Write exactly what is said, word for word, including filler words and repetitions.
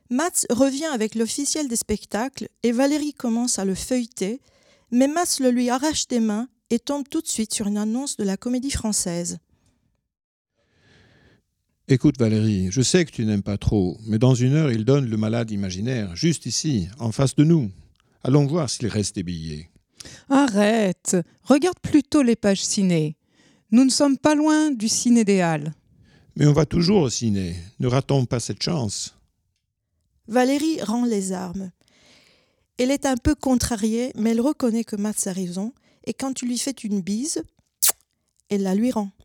Mats revient avec l'officiel des spectacles et Valérie commence à le feuilleter, mais Mats le lui arrache des mains et tombe tout de suite sur une annonce de la Comédie Française. Écoute Valérie, je sais que tu n'aimes pas trop, mais dans une heure, il donne le malade imaginaire, juste ici, en face de nous. Allons voir s'il reste des billets. Arrête, regarde plutôt les pages ciné. Nous ne sommes pas loin du cinédéal. Mais on va toujours au ciné, ne ratons pas cette chance. Valérie rend les armes. Elle est un peu contrariée, mais elle reconnaît que Mats a raison, et quand tu lui fais une bise, elle la lui rend.